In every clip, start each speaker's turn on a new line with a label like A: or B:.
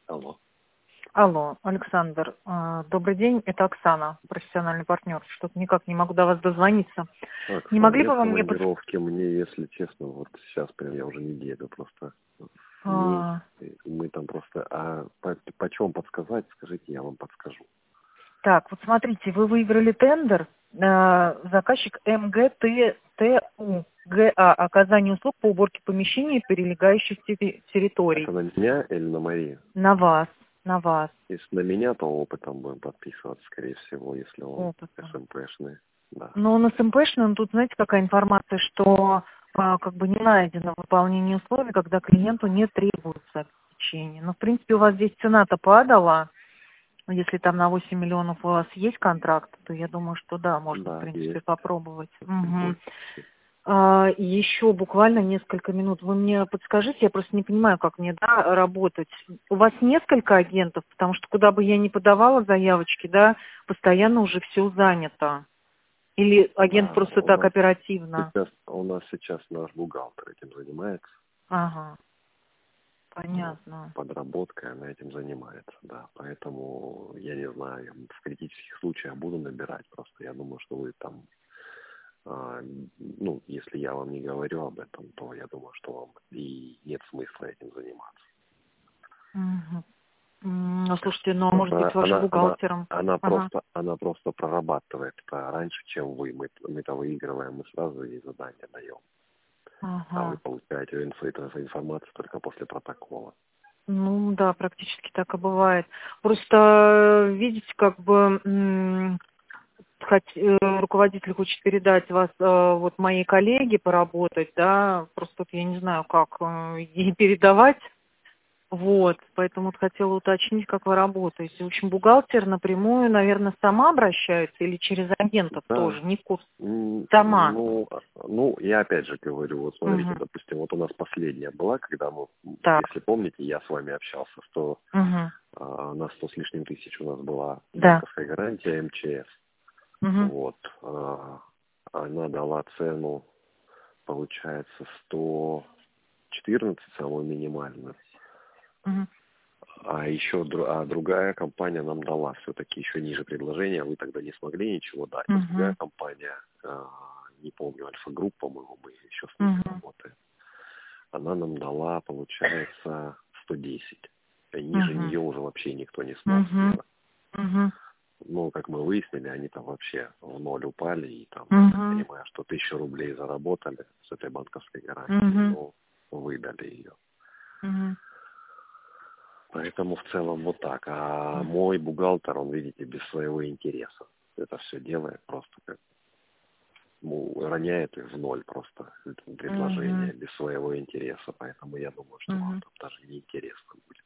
A: Алло.
B: Алло, Александр, добрый день, это Оксана, профессиональный партнер. Что-то никак не могу до вас дозвониться. Не
A: Оксана,
B: могли
A: я
B: бы
A: в
B: вы мне
A: командировке, мне, если честно, вот сейчас прям я уже неделю просто в ней.
B: А,
A: Мы там просто... по чем подсказать, скажите, я вам подскажу.
B: Так, вот смотрите, вы выиграли тендер, заказчик МГТТУ, ГА, оказание услуг по уборке помещений и прилегающих территорий.
A: Это на меня или на Марию?
B: На вас, на вас.
A: Если на меня, то опытом будем подписываться, скорее всего, если он
B: Опытом.
A: СМПшный. Да.
B: Но у нас МПшный, тут знаете, какая информация, что как бы не найдено выполнение условий, когда клиенту не требуется обеспечение. Но, в принципе, у вас здесь цена-то падала. Если там на 8 миллионов у вас есть контракт, то я думаю, что да, можно, в
A: Да,
B: принципе,
A: есть.
B: попробовать.
A: Вот.
B: Еще буквально несколько минут. Вы мне подскажите, я просто не понимаю, как мне работать. У вас несколько агентов, потому что куда бы я ни подавала заявочки, да, постоянно уже все занято. Или агент
A: Да,
B: просто так оперативно?
A: у нас сейчас наш бухгалтер этим занимается.
B: Ага,
A: Вот,
B: понятно.
A: подработкой она этим занимается, да. Поэтому я не знаю, я в критических случаях буду набирать. Просто я думаю, что вы там, если я вам не говорю об этом, то я думаю, что вам и нет смысла этим заниматься.
B: Мгм. Слушайте, ну, а может быть,
A: Просто
B: с вашим бухгалтером? Ага.
A: она просто прорабатывает это раньше, чем вы. Мы-то выигрываем, мы сразу ей задание даем. А вы
B: Ага.
A: получаете информацию только после протокола.
B: Ну да, практически так и бывает. Просто, видите, как бы руководитель хочет передать вас вот моей коллеге поработать, да, просто вот я не знаю, как ей передавать. Вот, поэтому вот хотела уточнить, как вы работаете. В общем, бухгалтер напрямую, наверное, сама обращается или через агентов
A: Да.
B: тоже, не в курсе. Сама.
A: Я опять же говорю, вот смотрите,
B: Угу.
A: допустим, вот у нас последняя была, когда мы,
B: Так.
A: если помните, я с вами общался,
B: Угу.
A: на 100 с лишним тысяч у нас была
B: Да.
A: банковская гарантия МЧС.
B: Угу.
A: Вот. Она дала цену, получается, 114, самую минимальную.
B: Угу.
A: А еще другая компания нам дала все-таки еще ниже предложения. Вы тогда не смогли ничего дать. А другая
B: Угу.
A: компания, не помню, Альфа-групп, по-моему, мы еще с ними
B: Угу.
A: работаем. Она нам дала, получается, 110. И ниже
B: Угу.
A: нее уже вообще никто не смог
B: Угу.
A: сделать.
B: Угу.
A: Ну, как мы выяснили, они там вообще в ноль упали. И там, я так
B: Угу.
A: понимаю, что 1000 рублей заработали с этой банковской гарантией,
B: Угу.
A: но выдали ее.
B: Угу.
A: Поэтому в целом вот так. А мой бухгалтер, он, видите, без своего интереса это все делает, просто как роняет их в ноль просто это предложение без своего интереса. Поэтому я думаю, что вам
B: Угу.
A: там даже не интересно будет.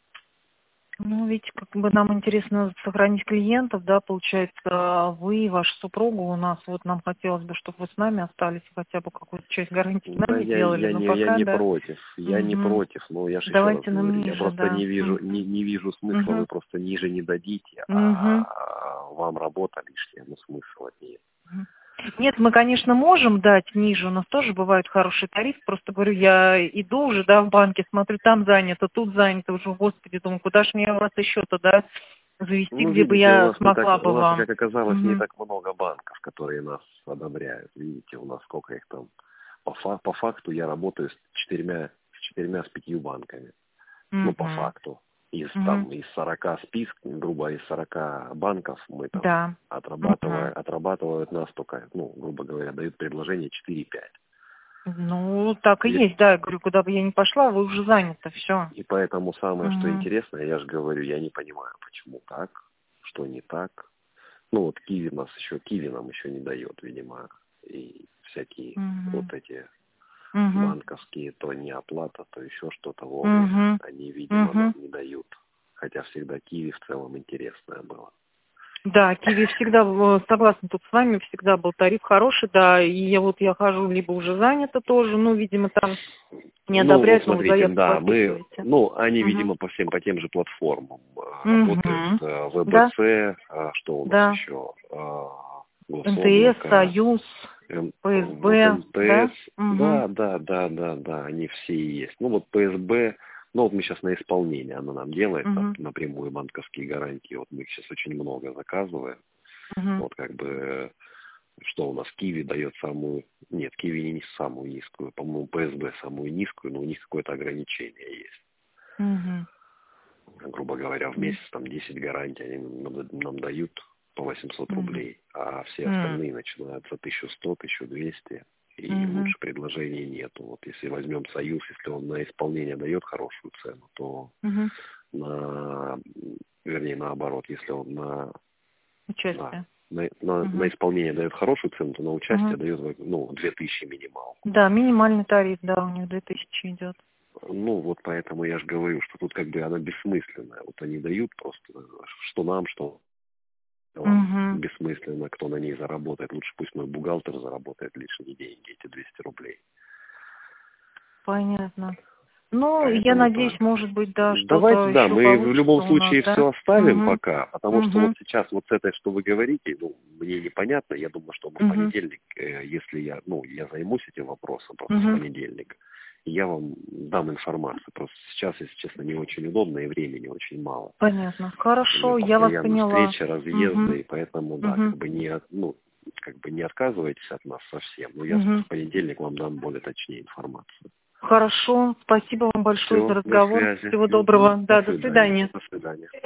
B: Ну, видите, как бы нам интересно сохранить клиентов, да, получается, вы и ваша супруга у нас, вот нам хотелось бы, чтобы вы с нами остались, хотя бы какую-то часть гарантии с
A: Да,
B: нами делали, но
A: я
B: пока,
A: не
B: да.
A: против, я не
B: Угу.
A: против, но я же еще раз
B: Давайте нам
A: говорю, я
B: ниже,
A: просто
B: да.
A: не вижу, не вижу смысла,
B: Угу.
A: вы просто ниже не дадите,
B: Угу.
A: а вам работа лишняя, ну смысл от нее.
B: Нет, мы, конечно, можем дать ниже, у нас тоже бывают хорошие тарифы, просто говорю, я иду уже, да, в банке, смотрю, там занято, тут занято, уже, господи, думаю, куда ж мне вас еще-то, да, завести,
A: Ну,
B: где бы
A: видите,
B: я смогла бы
A: у нас,
B: вам.
A: как оказалось, не
B: Угу.
A: так много банков, которые нас одобряют. Видите, у нас сколько их там. По факту я работаю с 5 банками. Ну, по
B: Угу.
A: факту.
B: Угу.
A: Из 40 списков, грубо, из 40 банков мы там
B: Да. Угу.
A: отрабатывают нас только, грубо говоря, дают предложение 4-5.
B: Ну, так и
A: И,
B: есть, да, я говорю, куда бы я ни пошла, вы уже заняты, все.
A: и поэтому самое, что
B: Угу.
A: интересное, я же говорю, я не понимаю, почему так, что не так. Ну, вот Киви нам еще не дает, видимо, и всякие
B: Угу.
A: вот эти
B: Угу.
A: банковские, то не оплата, то еще что-то вовремя,
B: Угу.
A: они, видимо, нам
B: Угу.
A: не дают. Хотя всегда Киви в целом интересное было.
B: Да, Киви всегда, согласна тут с вами, всегда был тариф хороший, да, и я хожу, либо уже занята тоже, ну, видимо, там не
A: Ну, вот
B: одобряют, но вы
A: смотрите,
B: заявку
A: да,
B: подписываете.
A: они,
B: Угу.
A: видимо, по тем же платформам работают.
B: Угу. Да,
A: ВБЦ, что у нас
B: да.
A: еще?
B: МТС,
A: Гособлако,
B: Союз,
A: вот
B: ФСБ, да?
A: МТС,
B: Угу.
A: да, они все есть. Ну вот ПСБ, Ну, вот мы сейчас на исполнение, она нам делает там,
B: Мгм.
A: напрямую банковские гарантии. Вот мы их сейчас очень много заказываем.
B: Мгм.
A: Вот как бы, что у нас Киви дает самую... Нет, Киви не самую низкую. По-моему, ПСБ самую низкую, но у них какое-то ограничение есть.
B: Мгм.
A: Грубо говоря, в месяц там 10 гарантий они нам дают по 800
B: Мгм.
A: рублей, а все
B: Мгм.
A: остальные начинаются 1100, 1200, и
B: Мгм.
A: лучше предложений нету. Вот если возьмем Союз, если он на исполнение дает хорошую цену, то
B: Мгм.
A: вернее, наоборот, если он на,
B: Участие.
A: на
B: Мгм.
A: исполнение дает хорошую цену, то на участие
B: Мгм.
A: дает, 2000 минималку.
B: Да, минимальный тариф, да, у них 2000 идет.
A: Ну, вот поэтому я же говорю, что тут как бы она бессмысленная. Вот они дают просто, что нам, что вам
B: Угу.
A: бессмысленно, кто на ней заработает. Лучше пусть мой бухгалтер заработает лишние деньги, эти 200 рублей.
B: Понятно. Ну, я
A: Поэтому
B: надеюсь,
A: так.
B: может быть, да,
A: Давайте,
B: что-то
A: да,
B: еще
A: мы в
B: получится
A: любом
B: у нас,
A: случае
B: да?
A: все оставим
B: Угу.
A: пока, потому что вот
B: Угу.
A: сейчас вот с этой, что вы говорите, мне непонятно. Я думаю, что мы в
B: Угу.
A: понедельник, если я займусь этим вопросом просто в
B: Угу.
A: понедельник, и я вам дам информацию. Просто сейчас, если честно, не очень удобно и времени очень мало.
B: Понятно.
A: У меня
B: Хорошо, я вас
A: постоянно
B: поняла.
A: встречи,
B: Угу.
A: разъезды, и поэтому, да,
B: Угу.
A: как бы не отказывайтесь от нас совсем. Но я
B: Угу.
A: в понедельник вам дам более точнее информацию.
B: Хорошо. Спасибо вам большое за
A: Все, до
B: разговор.
A: связи.
B: Всего
A: Мгм.
B: доброго.
A: До
B: Да, до
A: свидания.
B: свидания.
A: До свидания.